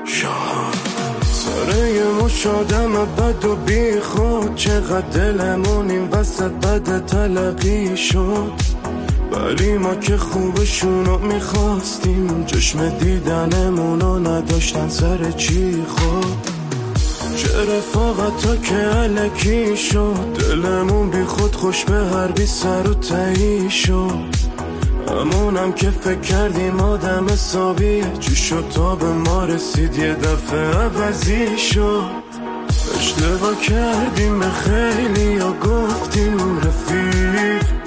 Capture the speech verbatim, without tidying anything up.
شاهان سره مش آدم بد و بی خود، چقدر دلمون این وسط بد تلقی شد، ولی ما که خوبشونو میخواستیم، چشم دیدنمونو نداشتن سر چی خود. چه رفاقتا که علکی شد، دلمون بی خود خوش به هر بی سر و تهی شد، همونم که فکر کردیم آدم حسابیه، چی شد تا به ما رسید یه دفعه عوضی شد. اشتباه کردیم به خیلی یا گفتیم رفیق،